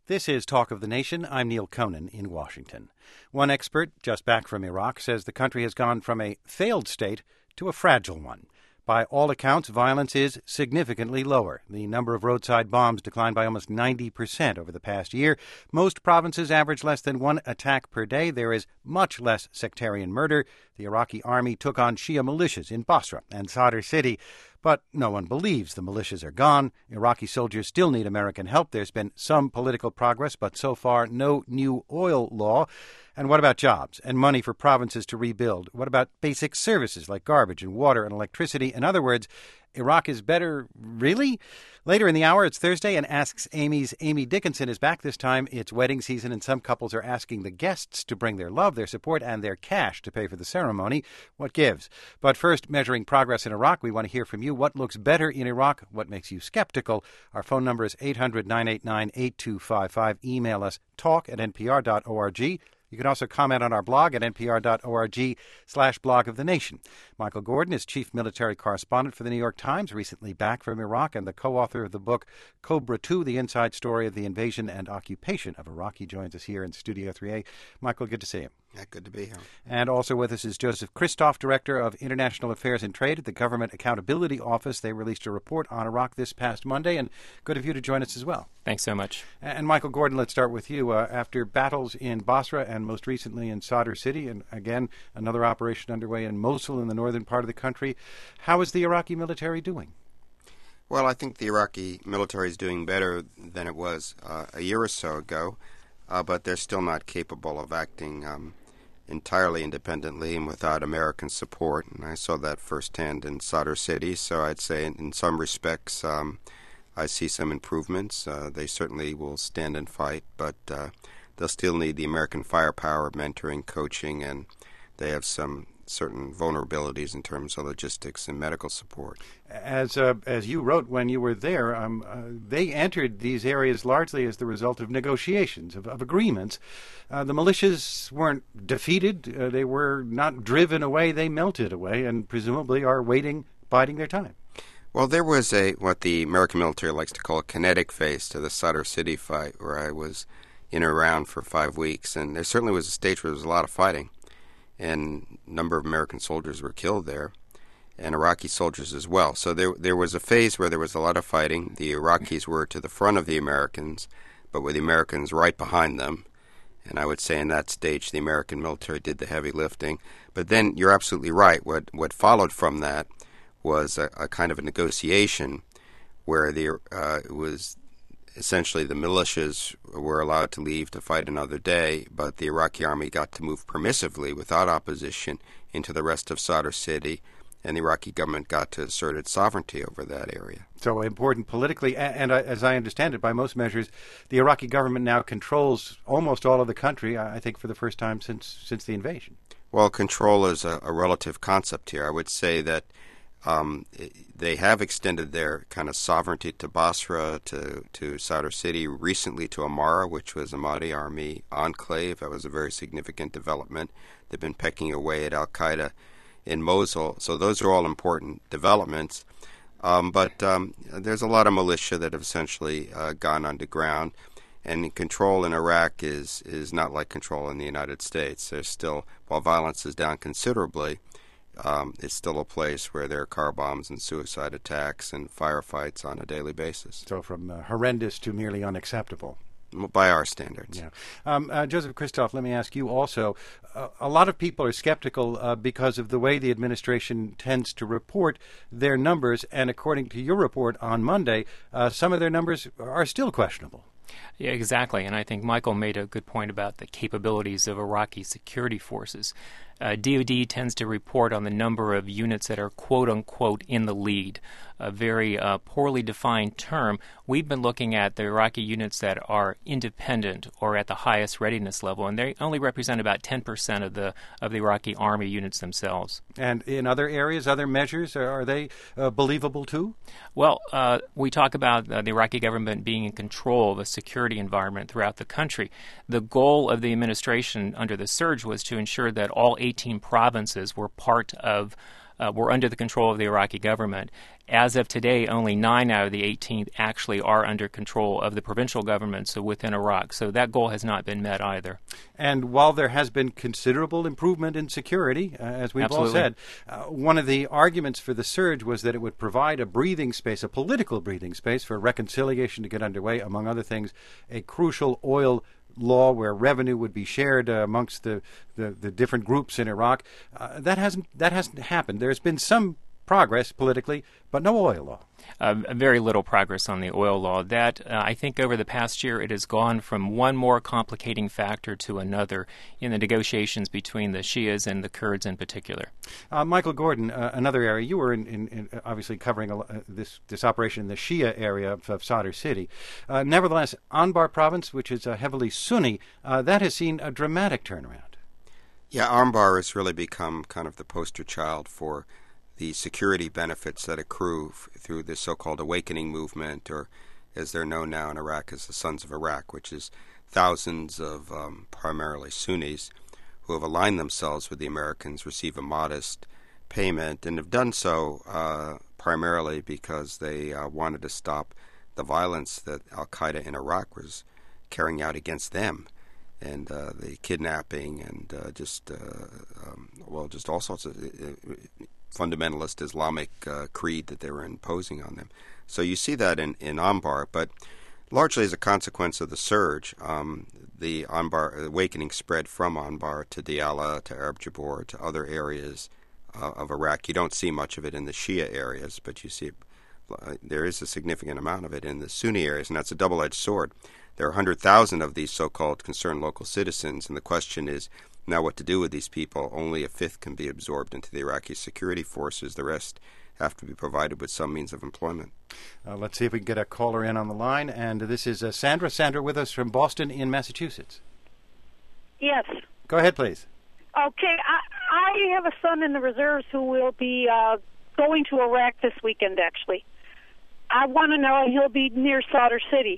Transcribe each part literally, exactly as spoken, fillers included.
This is Talk of the Nation. I'm Neil Conan in Washington. One expert, just back from Iraq, says the country has gone from a failed state to a fragile one. By all accounts, violence is significantly lower. The number of roadside bombs declined by almost ninety percent over the past year. Most provinces average less than one attack per day. There is much less sectarian murder. The Iraqi army took on Shia militias in Basra and Sadr City. But no one believes the militias are gone. Iraqi soldiers still need American help. There's been some political progress, but so far no new oil law. And what about jobs and money for provinces to rebuild? What about basic services like garbage and water and electricity? In other words, Iraq is better, really? Later in the hour, it's Thursday, and Asks Amy's Amy Dickinson is back this time. It's wedding season, and some couples are asking the guests to bring their love, their support, and their cash to pay for the ceremony. What gives? But first, measuring progress in Iraq, we want to hear from you. What looks better in Iraq? What makes you skeptical? Our phone number is eight hundred, nine eight nine, eight two five five. Email us talk at n p r dot org. You can also comment on our blog at npr.org slash blog of the nation. Michael Gordon is chief military correspondent for the New York Times, recently back from Iraq, and the co-author of the book Cobra two, The Inside Story of the Invasion and Occupation of Iraq. He joins us here in Studio three A. Michael, good to see you. Yeah, good to be here. And also with us is Joseph Kristof, Director of International Affairs and Trade at the Government Accountability Office. They released a report on Iraq this past Monday, and good of you to join us as well. Thanks so much. And Michael Gordon, let's start with you. Uh, after battles in Basra and most recently in Sadr City, and again, another operation underway in Mosul in the northern part of the country, how is the Iraqi military doing? Well, I think the Iraqi military is doing better than it was uh, a year or so ago, uh, but they're still not capable of acting um, entirely independently and without American support. And I saw that firsthand in Sadr City, so I'd say in, in some respects um, I see some improvements. Uh, they certainly will stand and fight, but uh, they'll still need the American firepower, mentoring, coaching, and they have some certain vulnerabilities in terms of logistics and medical support. As uh, as you wrote when you were there, um, uh, they entered these areas largely as the result of negotiations, of, of agreements. Uh, the militias weren't defeated. Uh, they were not driven away. They melted away and presumably are waiting, biding their time. Well, there was a what the American military likes to call a kinetic phase to the Sadr City fight, where I was in and around for five weeks, and there certainly was a stage where there was a lot of fighting, and a number of American soldiers were killed there, and Iraqi soldiers as well. So there there was a phase where there was a lot of fighting. The Iraqis were to the front of the Americans, but with the Americans right behind them. And I would say in that stage the American military did the heavy lifting. But then you're absolutely right. What what followed from that was a, a kind of a negotiation where the uh, it was essentially the militias were allowed to leave to fight another day, but the Iraqi army got to move permissively without opposition into the rest of Sadr City, and the Iraqi government got to assert its sovereignty over that area. So important politically, and, and as I understand it, by most measures, the Iraqi government now controls almost all of the country, I think for the first time since since the invasion. Well, control is a, a relative concept here. I would say that Um, they have extended their kind of sovereignty to Basra, to, to Sadr City, recently to Amara, which was a Mahdi army enclave. That was a very significant development. They've been pecking away at al-Qaeda in Mosul. So those are all important developments. Um, but um, there's a lot of militia that have essentially uh, gone underground. And control in Iraq is, is not like control in the United States. There's still, while violence is down considerably, Um, it's still a place where there are car bombs and suicide attacks and firefights on a daily basis. So from uh, horrendous to merely unacceptable. By our standards. Yeah. Um, uh, Joseph Kristof, let me ask you also. Uh, a lot of people are skeptical uh, because of the way the administration tends to report their numbers, and according to your report on Monday, uh, some of their numbers are still questionable. Yeah, exactly. And I think Michael made a good point about the capabilities of Iraqi security forces. Uh, D O D tends to report on the number of units that are quote-unquote in the lead, a very uh, poorly defined term. We've been looking at the Iraqi units that are independent or at the highest readiness level, and they only represent about ten percent of the of the Iraqi army units themselves. And in other areas, other measures, are they uh, believable too? Well, uh, we talk about uh, the Iraqi government being in control of the security environment throughout the country. The goal of the administration under the surge was to ensure that all eighteen provinces were part of uh, were under the control of the Iraqi government. As of today, only nine out of the eighteen actually are under control of the provincial government, so within Iraq. So that goal has not been met either. And while there has been considerable improvement in security, uh, as we've Absolutely. all said, uh, one of the arguments for the surge was that it would provide a breathing space, a political breathing space for reconciliation to get underway, among other things, a crucial oil law where revenue would be shared uh, amongst the, the, the different groups in Iraq. Uh, that hasn't that hasn't happened. There's been some progress politically, but no oil law. Uh, very little progress on the oil law. That, uh, I think over the past year, it has gone from one more complicating factor to another in the negotiations between the Shias and the Kurds in particular. Uh, Michael Gordon, uh, another area, you were in, in, in obviously covering a, uh, this, this operation in the Shia area of, of Sadr City. Uh, nevertheless, Anbar province, which is uh, heavily Sunni, uh, that has seen a dramatic turnaround. Yeah, Anbar has really become kind of the poster child for the security benefits that accrue f- through the so-called awakening movement, or as they're known now in Iraq as the Sons of Iraq, which is thousands of um, primarily Sunnis who have aligned themselves with the Americans, receive a modest payment, and have done so uh, primarily because they uh, wanted to stop the violence that al-Qaeda in Iraq was carrying out against them, and uh, the kidnapping and uh, just, uh, um, well, just all sorts of uh, fundamentalist Islamic uh, creed that they were imposing on them. So you see that in, in Anbar, but largely as a consequence of the surge, um, the Anbar awakening spread from Anbar to Diyala, to Arab Jabor, to other areas uh, of Iraq. You don't see much of it in the Shia areas, but you see uh, there is a significant amount of it in the Sunni areas, and that's a double-edged sword. There are one hundred thousand of these so-called concerned local citizens, and the question is now what to do with these people. Only a fifth can be absorbed into the Iraqi security forces. The rest have to be provided with some means of employment. Uh, let's see if we can get a caller in on the line. And this is uh, Sandra. Sandra with us from Boston in Massachusetts. Yes. Go ahead, please. Okay. I, I have a son in the reserves who will be uh, going to Iraq this weekend, actually. I want to know, he'll be near Sadr City.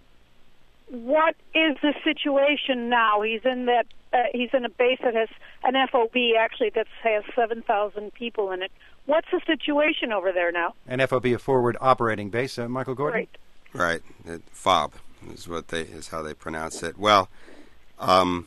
What is the situation now? He's in that. Uh, he's in a base that has an F O B, actually, that has seven thousand people in it. What's the situation over there now? An F O B, a forward operating base. Uh, Michael Gordon? Right. Right. F O B is what they is how they pronounce it. Well, um,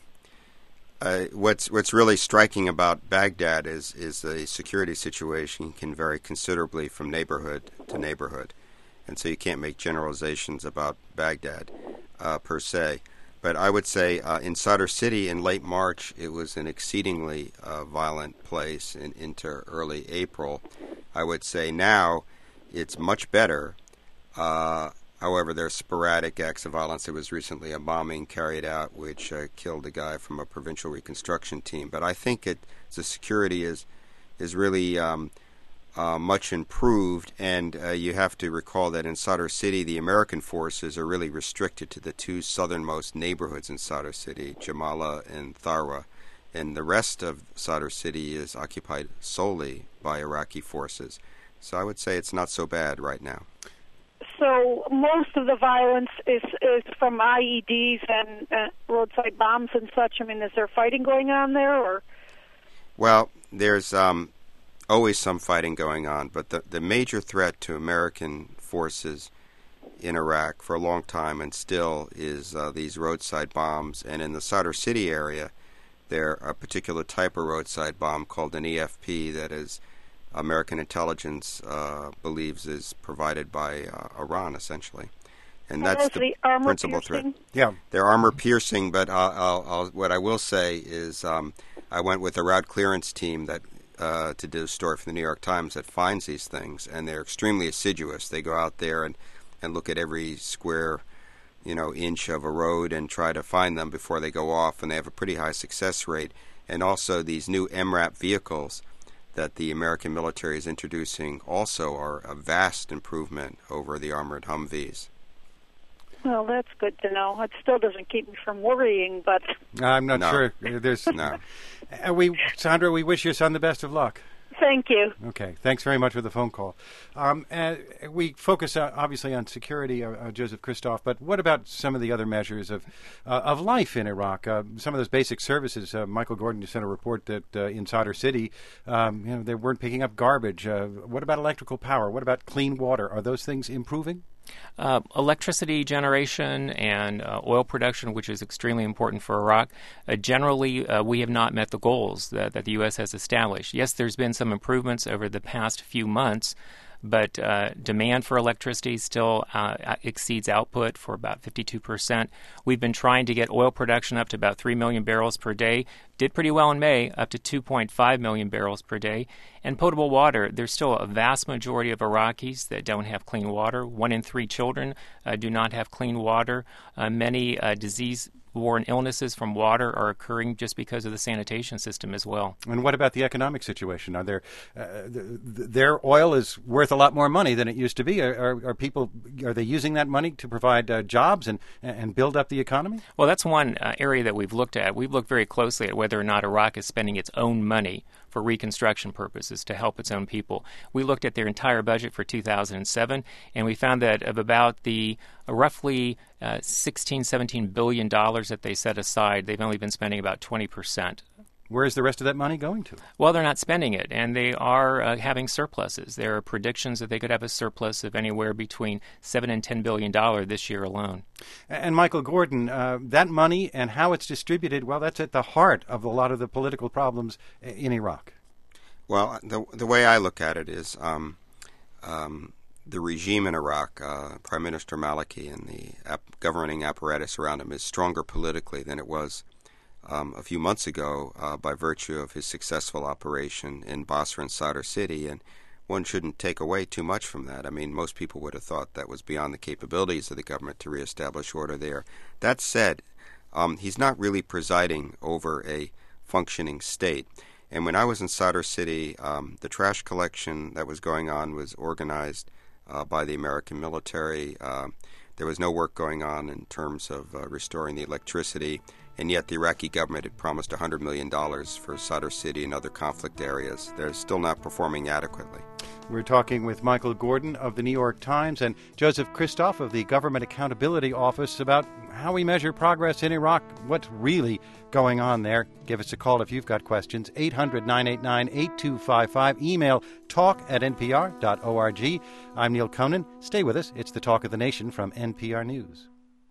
uh, what's what's really striking about Baghdad is is the security situation can vary considerably from neighborhood to neighborhood, and so you can't make generalizations about Baghdad uh, per se. But I would say uh, in Sadr City in late March, it was an exceedingly uh, violent place in, into early April. I would say now it's much better. Uh, however, there's sporadic acts of violence. There was recently a bombing carried out which uh, killed a guy from a provincial reconstruction team. But I think it, the security is is really um, uh, much improved, and uh, you have to recall that in Sadr City, the American forces are really restricted to the two southernmost neighborhoods in Sadr City, Jamala and Tharwa, and the rest of Sadr City is occupied solely by Iraqi forces. So I would say it's not so bad right now. So most of the violence is is from I E Ds and uh, roadside bombs and such. I mean, is there fighting going on there, or? Well, there's um, always some fighting going on, but the, the major threat to American forces in Iraq for a long time and still is uh, these roadside bombs. And in the Sadr City area, there are a particular type of roadside bomb called an E F P that is American intelligence uh, believes is provided by uh, Iran, essentially. And Are that's those the, the armor principal piercing? threat. Yeah. They're armor piercing, but I'll, I'll, I'll, what I will say is um, I went with a route clearance team that uh, to do a story for the New York Times that finds these things, and they're extremely assiduous. They go out there and, and look at every square, you know, inch of a road and try to find them before they go off, and they have a pretty high success rate. And also these new M RAP vehicles that the American military is introducing also are a vast improvement over the armored Humvees. Well, that's good to know. It still doesn't keep me from worrying, but I'm not No. sure. There's No. Uh, we, Sandra, we wish your son the best of luck. Thank you. Okay. Thanks very much for the phone call. Um, uh, we focus uh, obviously on security, uh, uh, Joseph Christoff, but what about some of the other measures of uh, of life in Iraq? Uh, some of those basic services. Uh, Michael Gordon just sent a report that uh, in Sadr City, um, you know, they weren't picking up garbage. Uh, what about electrical power? What about clean water? Are those things improving? Uh, electricity generation and uh, oil production, which is extremely important for Iraq, uh, generally uh, we have not met the goals that, that the U S has established. Yes, there's been some improvements over the past few months, but uh, demand for electricity still uh, exceeds output for about fifty-two percent. We've been trying to get oil production up to about three million barrels per day. Did pretty well in May, up to two point five million barrels per day. And potable water, there's still a vast majority of Iraqis that don't have clean water. One in three children uh, do not have clean water. Uh, many uh, disease borne illnesses from water are occurring just because of the sanitation system as well. And what about the economic situation? Are there uh, th- th- their oil is worth a lot more money than it used to be. Are, are, are people are they using that money to provide uh, jobs and and build up the economy? Well, that's one uh, area that we've looked at. We've looked very closely at whether or not Iraq is spending its own money for reconstruction purposes to help its own people. We looked at their entire budget for two thousand seven, and we found that of about the uh, roughly uh, sixteen, seventeen billion dollars that they set aside, they've only been spending about twenty percent. Where is the rest of that money going to? Well, they're not spending it, and they are uh, having surpluses. There are predictions that they could have a surplus of anywhere between seven and ten billion dollars this year alone. And Michael Gordon, uh, that money and how it's distributed, well, that's at the heart of a lot of the political problems in Iraq. Well, the the way I look at it is um, um, the regime in Iraq, uh, Prime Minister Maliki and the ap- governing apparatus around him is stronger politically than it was Um, a few months ago uh, by virtue of his successful operation in Basra and Sadr City, and one shouldn't take away too much from that. I mean, most people would have thought that was beyond the capabilities of the government to reestablish order there. That said, um, he's not really presiding over a functioning state. And when I was in Sadr City, um, the trash collection that was going on was organized uh, by the American military. Uh, there was no work going on in terms of uh, restoring the electricity. And yet the Iraqi government had promised one hundred million dollars for Sadr City and other conflict areas. They're still not performing adequately. We're talking with Michael Gordon of the New York Times and Joseph Christoff of the Government Accountability Office about how we measure progress in Iraq, what's really going on there. Give us a call if you've got questions, eight hundred, nine eight nine, eight two five five. Email talk at n p r dot org. I'm Neil Conan. Stay with us. It's the Talk of the Nation from N P R News.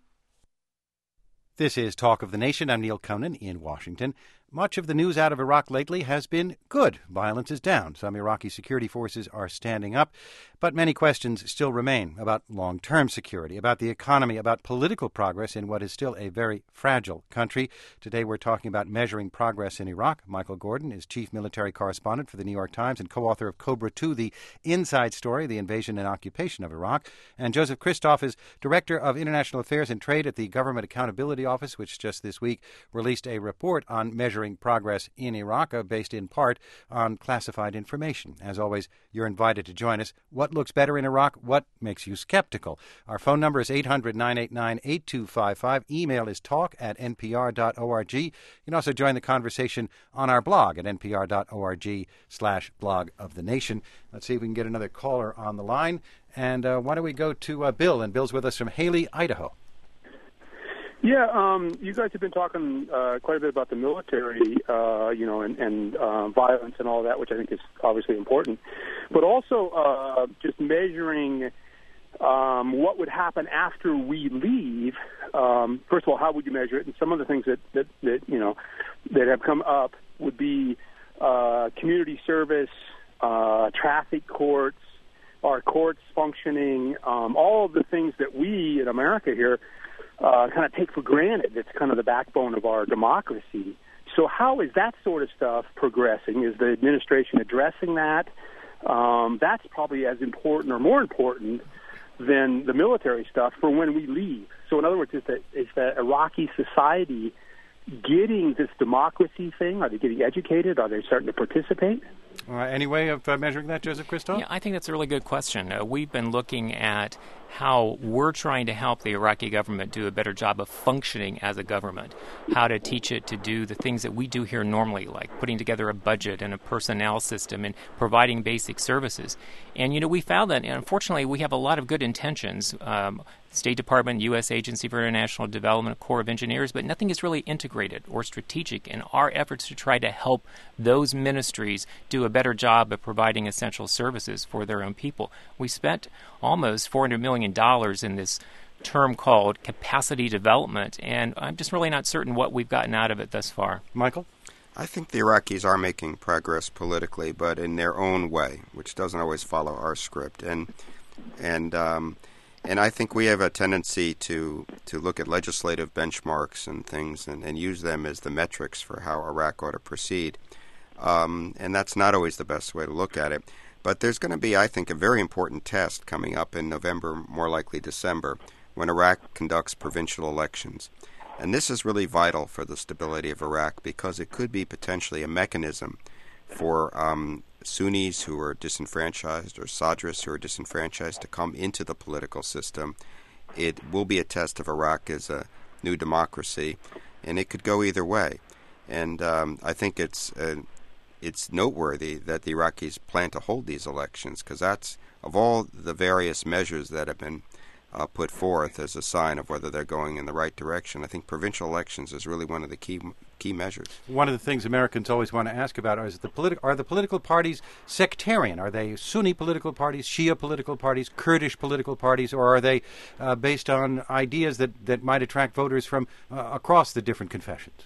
This is Talk of the Nation. I'm Neil Conan in Washington. Much of the news out of Iraq lately has been good. Violence is down. Some Iraqi security forces are standing up. But many questions still remain about long-term security, about the economy, about political progress in what is still a very fragile country. Today we're talking about measuring progress in Iraq. Michael Gordon is chief military correspondent for the New York Times and co-author of Cobra two, The Inside Story, the Invasion and Occupation of Iraq. And Joseph Christoff is director of international affairs and trade at the Government Accountability Office, which just this week released a report on measuring progress in Iraq, uh, based in part on classified information. As always, you're invited to join us. What looks better in Iraq? What makes you skeptical? Our phone number is eight hundred, nine eight nine, eight two five five. Email is talk at n p r dot org. You can also join the conversation on our blog at n p r dot org slash blog of the nation. Let's see if we can get another caller on the line. And uh, why don't we go to uh, Bill? And Bill's with us from Haley, Idaho. Yeah, um, you guys have been talking uh, quite a bit about the military, uh, you know, and, and uh, violence and all that, which I think is obviously important. But also uh, just measuring um, what would happen after we leave. Um, first of all, how would you measure it? And some of the things that, that, that you know, that have come up would be uh, community service, uh, traffic courts, our courts functioning, um, all of the things that we in America here Uh, kind of take for granted. It's kind of the backbone of our democracy. So how is that sort of stuff progressing? Is the administration addressing that? Um, that's probably as important or more important than the military stuff for when we leave. So in other words, is that, is that Iraqi society getting this democracy thing? Are they getting educated? Are they starting to participate? Uh, any way of uh, measuring that, Joseph Christoff? Yeah, I think that's a really good question. Uh, we've been looking at how we're trying to help the Iraqi government do a better job of functioning as a government, how to teach it to do the things that we do here normally, like putting together a budget and a personnel system and providing basic services. And, you know, we found that, unfortunately, we have a lot of good intentions, um, State Department, U S Agency for International Development, Corps of Engineers, but nothing is really integrated or strategic in our efforts to try to help those ministries do a better job of providing essential services for their own people. We spent almost four hundred million dollars in this term called capacity development, and I'm just really not certain what we've gotten out of it thus far. Michael? I think the Iraqis are making progress politically, but in their own way, which doesn't always follow our script. And and um, and I think we have a tendency to, to look at legislative benchmarks and things and, and use them as the metrics for how Iraq ought to proceed. Um, and that's not always the best way to look at it. But there's going to be, I think, a very important test coming up in November, more likely December, when Iraq conducts provincial elections. And this is really vital for the stability of Iraq because it could be potentially a mechanism for um, Sunnis who are disenfranchised or Sadrists who are disenfranchised to come into the political system. It will be a test of Iraq as a new democracy, and it could go either way. And um, I think it's uh, it's noteworthy that the Iraqis plan to hold these elections because that's, of all the various measures that have been Uh, put forth as a sign of whether they're going in the right direction. I think provincial elections is really one of the key key measures. One of the things Americans always want to ask about is the politi- are the political parties sectarian? Are they Sunni political parties, Shia political parties, Kurdish political parties, or are they uh, based on ideas that, that might attract voters from uh, across the different confessions?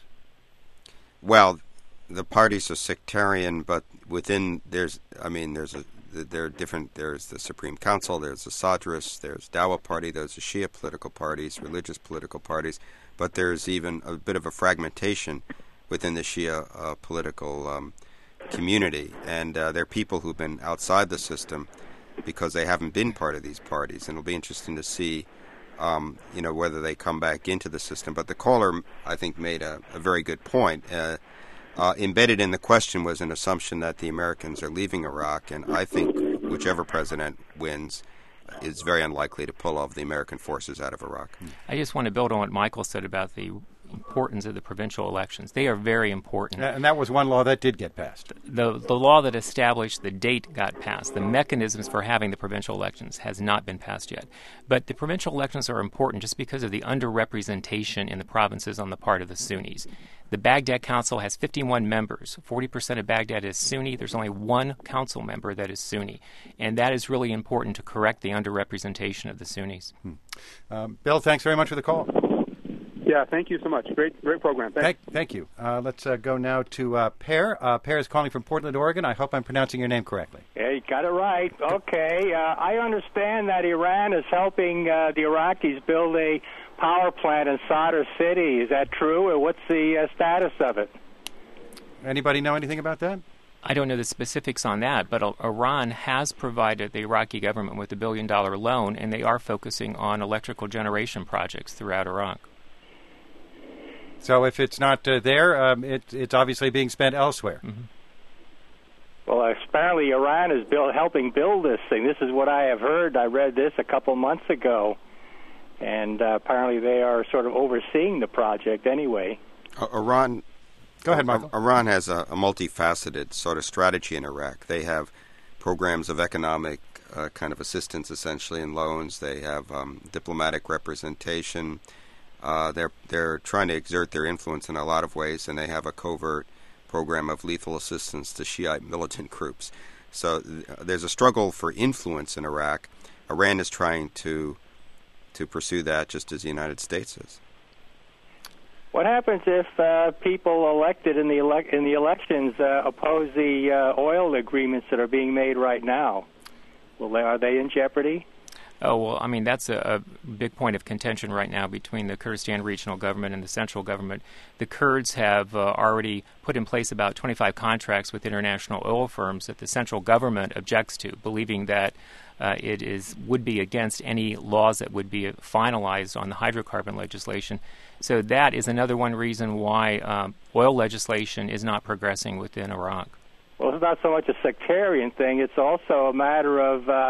Well, the parties are sectarian, but within there's, I mean, there's a There are different, there's the Supreme Council, there's the Sadrists, there's Dawa Party, there's the Shia political parties, religious political parties, but there's even a bit of a fragmentation within the Shia uh, political um, community. And uh, there are people who've been outside the system because they haven't been part of these parties. And it'll be interesting to see, um, you know, whether they come back into the system. But the caller, I think, made a, a very good point. Uh, Uh, embedded in the question was an assumption that the Americans are leaving Iraq, and I think whichever president wins is very unlikely to pull off the American forces out of Iraq. I just want to build on what Michael said about the importance of the provincial elections. They are very important. And that was one law that did get passed. The, the law that established the date got passed. The mechanisms for having the provincial elections has not been passed yet. But the provincial elections are important just because of the underrepresentation in the provinces on the part of the Sunnis. The Baghdad Council has fifty-one members. forty percent of Baghdad is Sunni. There's only one council member that is Sunni. And that is really important to correct the underrepresentation of the Sunnis. Hmm. Um, Bill, thanks very much for the call. Yeah, thank you so much. Great great program. Thanks. Thank, thank you. Uh, let's uh, go now to uh, Per. Uh, Per is calling from Portland, Oregon. I hope I'm pronouncing your name correctly. Yeah, you got it right. Okay. Uh, I understand that Iran is helping uh, the Iraqis build a power plant in Sadr City. Is that true, or what's the uh, status of it? Anybody know anything about that? I don't know the specifics on that, but Iran has provided the Iraqi government with a billion-dollar loan, and they are focusing on electrical generation projects throughout Iraq. So if it's not uh, there, um, it, it's obviously being spent elsewhere. Mm-hmm. Well, apparently Iran is build, helping build this thing. This is what I have heard. I read this a couple months ago, and uh, apparently they are sort of overseeing the project anyway. Uh, Iran... Go ahead, Michael. Iran has a, a multifaceted sort of strategy in Iraq. They have programs of economic uh, kind of assistance, essentially, and loans. They have um, diplomatic representation. Uh, they're they're trying to exert their influence in a lot of ways, and they have a covert program of lethal assistance to Shiite militant groups. So th- there's a struggle for influence in Iraq. Iran is trying to to pursue that, just as the United States is. What happens if uh, people elected in the elec- in the elections uh, oppose the uh, oil agreements that are being made right now? Well, they, are they in jeopardy? Oh, well, I mean, that's a, a big point of contention right now between the Kurdistan regional government and the central government. The Kurds have uh, already put in place about twenty-five contracts with international oil firms that the central government objects to, believing that uh, it is would be against any laws that would be finalized on the hydrocarbon legislation. So that is another one reason why um, oil legislation is not progressing within Iraq. Well, it's not so much a sectarian thing. It's also a matter of uh,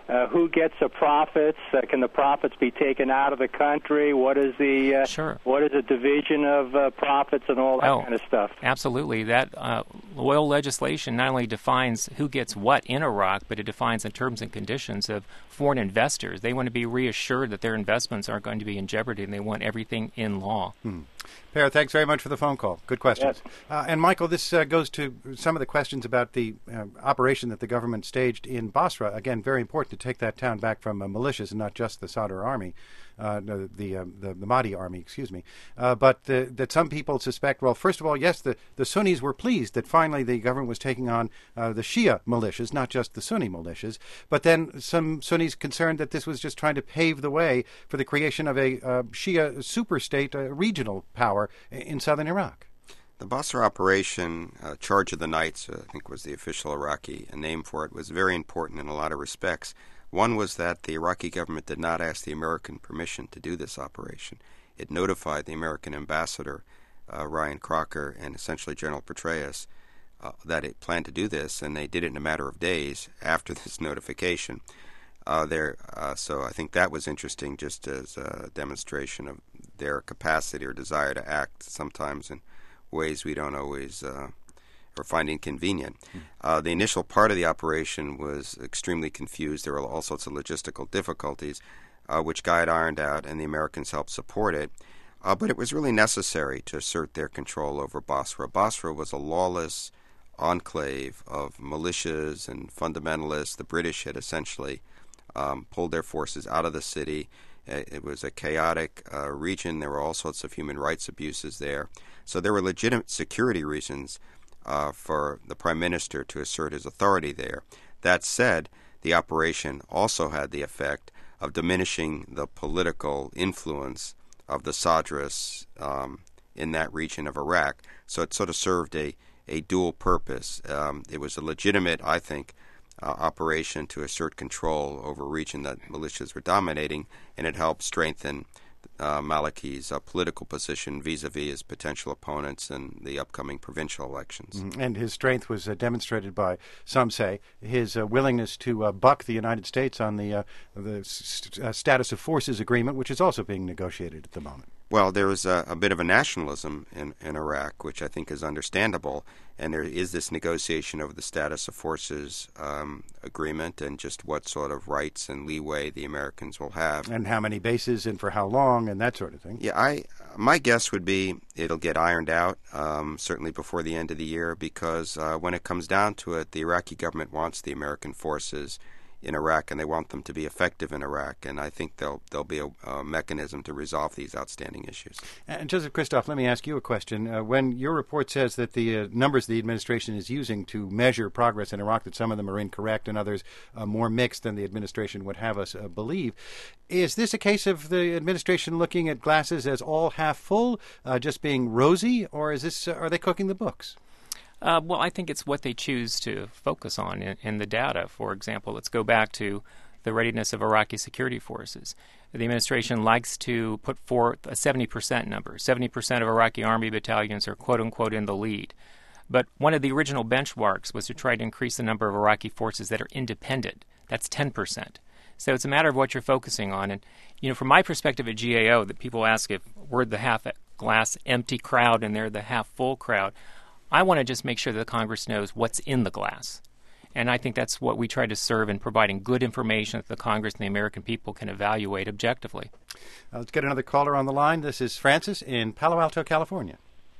Uh, who gets the profits? Uh, can the profits be taken out of the country? What is the uh, sure. what is the division of uh, profits and all that oh, kind of stuff? Absolutely. That uh, oil legislation not only defines who gets what in Iraq, but it defines the terms and conditions of foreign investors. They want to be reassured that their investments aren't going to be in jeopardy, and they want everything in law. Hmm. Per, thanks very much for the phone call. Good questions. Yes. Uh, and, Michael, this uh, goes to some of the questions about the uh, operation that the government staged in Basra. Again, very important to take that town back from uh, militias and not just the Sadr army, uh, the the, uh, the the Mahdi army, excuse me. Uh, but the, that some people suspect, well, first of all, yes, the, the Sunnis were pleased that finally the government was taking on uh, the Shia militias, not just the Sunni militias. But then some Sunnis concerned that this was just trying to pave the way for the creation of a uh, Shia superstate, uh, regional power in southern Iraq. The Basra operation, uh, Charge of the Knights, uh, I think was the official Iraqi name for it, was very important in a lot of respects. One was that the Iraqi government did not ask the American permission to do this operation. It notified the American ambassador, uh, Ryan Crocker, and essentially General Petraeus, uh, that it planned to do this, and they did it in a matter of days after this notification. Uh, there, uh, so I think that was interesting, just as a demonstration of their capacity or desire to act sometimes in ways we don't always uh, or find inconvenient. Mm. Uh, the initial part of the operation was extremely confused. There were all sorts of logistical difficulties, uh, which Guy had ironed out, and the Americans helped support it. Uh, but it was really necessary to assert their control over Basra. Basra was a lawless enclave of militias and fundamentalists. The British had essentially um, pulled their forces out of the city. It was a chaotic uh, region. There were all sorts of human rights abuses there. So there were legitimate security reasons uh, for the Prime Minister to assert his authority there. That said, the operation also had the effect of diminishing the political influence of the Sadrists um, in that region of Iraq. So it sort of served a, a dual purpose. Um, it was a legitimate, I think, Uh, operation to assert control over a region that militias were dominating, and it helped strengthen uh, Maliki's uh, political position vis-a-vis his potential opponents in the upcoming provincial elections. Mm-hmm. And his strength was uh, demonstrated by, some say, his uh, willingness to uh, buck the United States on the, uh, the st- uh, status of forces agreement, which is also being negotiated at the moment. Well, there is a, a bit of a nationalism in, in Iraq, which I think is understandable, and there is this negotiation over the status of forces um, agreement and just what sort of rights and leeway the Americans will have. And how many bases and for how long and that sort of thing. Yeah, I my guess would be it'll get ironed out, um, certainly before the end of the year, because uh, when it comes down to it, the Iraqi government wants the American forces in Iraq, and they want them to be effective in Iraq, and I think there'll there'll be a, a mechanism to resolve these outstanding issues. And Joseph Christoff, let me ask you a question. Uh, when your report says that the uh, numbers the administration is using to measure progress in Iraq, that some of them are incorrect and others uh, more mixed than the administration would have us uh, believe, is this a case of the administration looking at glasses as all half full, uh, just being rosy, or is this uh, are they cooking the books? Uh, well, I think it's what they choose to focus on in, in the data. For example, let's go back to the readiness of Iraqi security forces. The administration likes to put forth a seventy percent number. seventy percent of Iraqi army battalions are quote-unquote in the lead. But one of the original benchmarks was to try to increase the number of Iraqi forces that are independent. That's ten percent. So it's a matter of what you're focusing on. And, you know, from my perspective at G A O, that people ask if we're the half-glass empty crowd and they're the half-full crowd. I want to just make sure that the Congress knows what's in the glass. And I think that's what we try to serve in providing good information that the Congress and the American people can evaluate objectively. Uh, let's get another caller on the line. This is Francis in Palo Alto, California.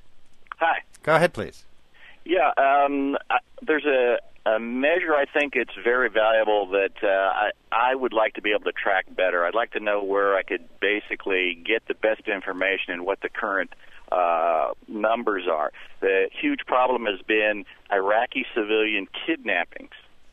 Hi. Go ahead, please. Yeah, um, I, there's a, a measure I think it's very valuable that uh, I, I would like to be able to track better. I'd like to know where I could basically get the best information and what the current uh, numbers are. The huge problem has been Iraqi civilian kidnappings.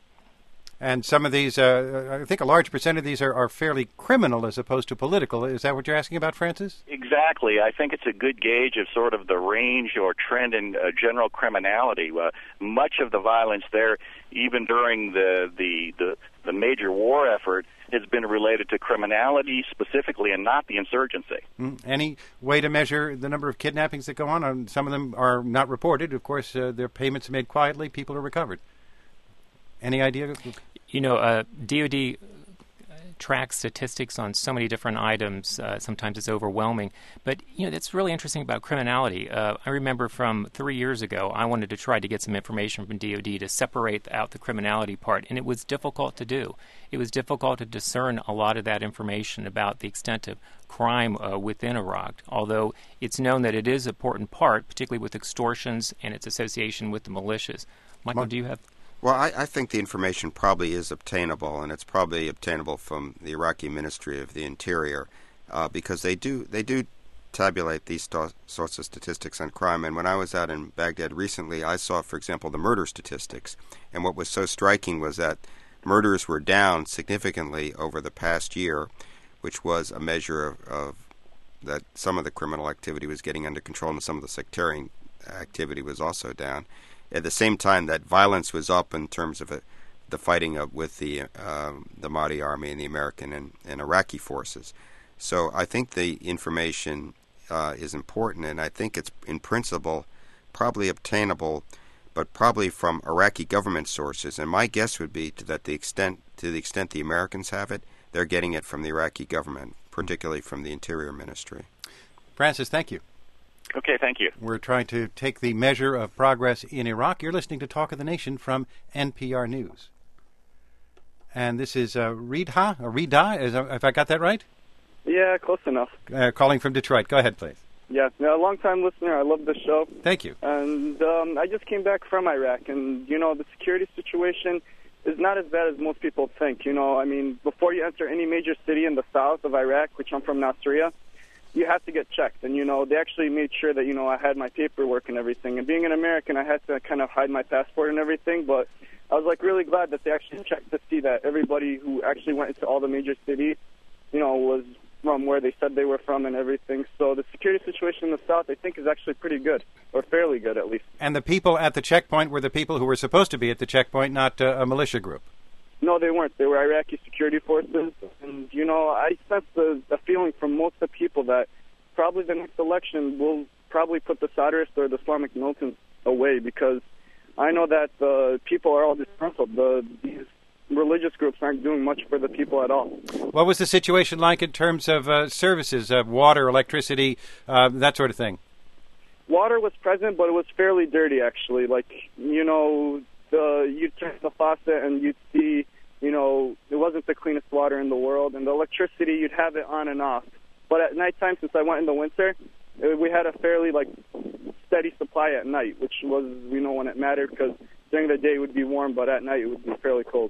And some of these, uh, I think a large percent of these are, are fairly criminal as opposed to political. Is that what you're asking about, Francis? Exactly. I think it's a good gauge of sort of the range or trend in uh, general criminality. Uh, much of the violence there, even during the, the, the, the major war effort, has been related to criminality specifically and not the insurgency. Mm. Any way to measure the number of kidnappings that go on? Um, some of them are not reported. Of course, uh, their payments are made quietly. People are recovered. Any idea? You know, uh, D O D track statistics on so many different items. Uh, sometimes it's overwhelming. But, you know, that's really interesting about criminality. Uh, I remember from three years ago, I wanted to try to get some information from D O D to separate out the criminality part, and it was difficult to do. It was difficult to discern a lot of that information about the extent of crime uh, within Iraq, although it's known that it is an important part, particularly with extortions and its association with the militias. Michael, Mark? do you have... Well, I, I think the information probably is obtainable, and it's probably obtainable from the Iraqi Ministry of the Interior, uh, because they do they do tabulate these st- sorts of statistics on crime. And when I was out in Baghdad recently, I saw, for example, the murder statistics. And what was so striking was that murders were down significantly over the past year, which was a measure of, of that some of the criminal activity was getting under control and some of the sectarian activity was also down. At the same time, that violence was up in terms of it, the fighting of, with the um, the Mahdi army and the American and, and Iraqi forces. So I think the information uh, is important, and I think it's in principle probably obtainable, but probably from Iraqi government sources. And my guess would be to that the extent to the extent the Americans have it, they're getting it from the Iraqi government, particularly from the Interior Ministry. Francis, thank you. Okay, thank you. We're trying to take the measure of progress in Iraq. You're listening to Talk of the Nation from N P R News. And this is uh, Rida, or Rida, is, uh, if I got that right? Yeah, close enough. Uh, calling from Detroit. Go ahead, please. Yeah, a long-time listener. I love the show. Thank you. And um, I just came back from Iraq, and, you know, the security situation is not as bad as most people think. You know, I mean, before you enter any major city in the south of Iraq, which I'm from, Nasiriyah, you have to get checked. And, you know, they actually made sure that, you know, I had my paperwork and everything. And being an American, I had to kind of hide my passport and everything. But I was, like, really glad that they actually checked to see that everybody who actually went into all the major cities, you know, was from where they said they were from and everything. So the security situation in the south, I think, is actually pretty good, or fairly good at least. And the people at the checkpoint were the people who were supposed to be at the checkpoint, not uh, a militia group? No, they weren't. They were Iraqi security forces. And, you know, I sense the, the feeling from most of the people that probably the next election will probably put the Sadrists or the Islamic militants away, because I know that the people are all disgruntled. The, these religious groups aren't doing much for the people at all. What was the situation like in terms of uh, services, uh, water, electricity, uh, that sort of thing? Water was present, but it was fairly dirty, actually. Like, you know, the you'd turn the faucet and you'd see, you know, it wasn't the cleanest water in the world. And the electricity, you'd have it on and off. But at nighttime, since I went in the winter, we had a fairly, like, steady supply at night, which was, you know, when it mattered, because during the day it would be warm, but at night it would be fairly cold.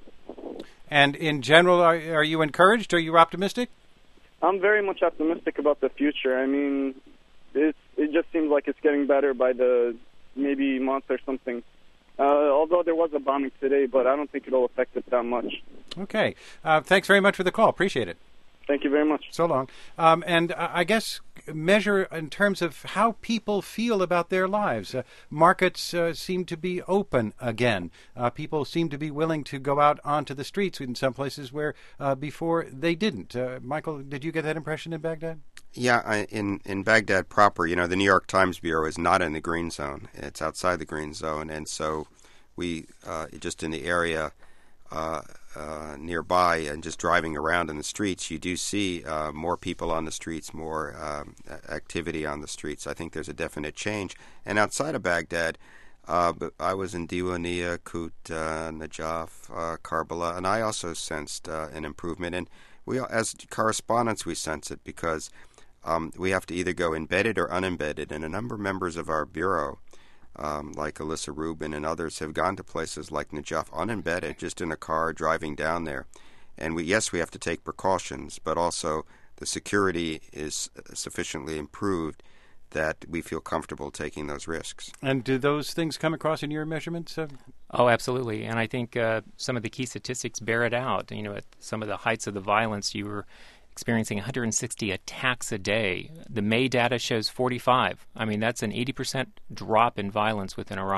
And in general, are, are you encouraged? Are you optimistic? I'm very much optimistic about the future. I mean, it's, it just seems like it's getting better by the maybe month or something. Uh, although there was a bombing today, but I don't think it'll affect it that much. Okay. Uh, thanks very much for the call. Appreciate it. Thank you very much. So long. Um, and uh, I guess measure in terms of how people feel about their lives. Uh, markets uh, seem to be open again. Uh, people seem to be willing to go out onto the streets in some places where uh, before they didn't. Uh, Michael, did you get that impression in Baghdad? Yeah, I, in, in Baghdad proper, you know, the New York Times Bureau is not in the green zone. It's outside the green zone. And so we, uh, just in the area uh, uh, nearby and just driving around in the streets, you do see uh, more people on the streets, more um, activity on the streets. I think there's a definite change. And outside of Baghdad, uh, I was in Diwaniyah, Kut, uh, Najaf, uh, Karbala, and I also sensed uh, an improvement. And we, as correspondents, we sense it because um, we have to either go embedded or unembedded. And a number of members of our bureau, Um, like Alyssa Rubin and others, have gone to places like Najaf unembedded, just in a car driving down there. And we, yes, we have to take precautions, but also the security is sufficiently improved that we feel comfortable taking those risks. And do those things come across in your measurements? Uh, Oh, absolutely. And I think uh, some of the key statistics bear it out. You know, at some of the heights of the violence, you were experiencing one hundred sixty attacks a day. The May data shows forty-five. I mean, that's an eighty percent drop in violence within Iraq.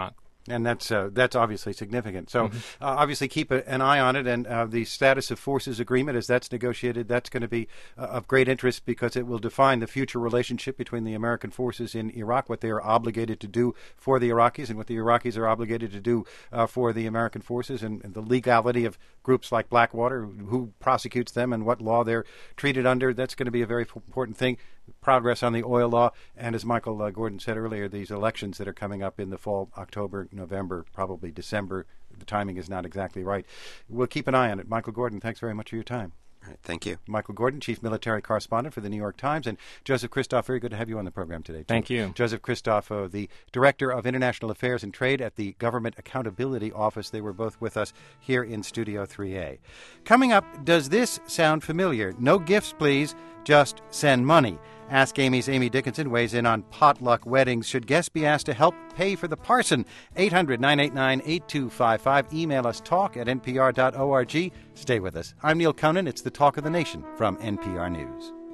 And that's uh, that's obviously significant. So Mm-hmm. uh, obviously keep a, an eye on it. And uh, the status of forces agreement, as that's negotiated, that's going to be uh, of great interest because it will define the future relationship between the American forces in Iraq, what they are obligated to do for the Iraqis and what the Iraqis are obligated to do uh, for the American forces, and, and the legality of groups like Blackwater, who prosecutes them and what law they're treated under. That's going to be a very important thing. Progress on the oil law, and as Michael uh, Gordon said earlier, these elections that are coming up in the fall, October, November, probably December. The timing is not exactly right. We'll keep an eye on it. Michael Gordon, thanks very much for your time. All right, thank you. Michael Gordon, Chief Military Correspondent for the New York Times, and Joseph Christoff, very good to have you on the program today, too. Thank you. Joseph Christoff, uh, the Director of International Affairs and Trade at the Government Accountability Office. They were both with us here in Studio three A. Coming up, does this sound familiar? No gifts, please. Just send money. Ask Amy's Amy Dickinson weighs in on potluck weddings. Should guests be asked to help pay for the parson? eight hundred, nine eight nine, eight two five five. Email us talk at n p r dot org. Stay with us. I'm Neil Conan. It's the Talk of the Nation from N P R News.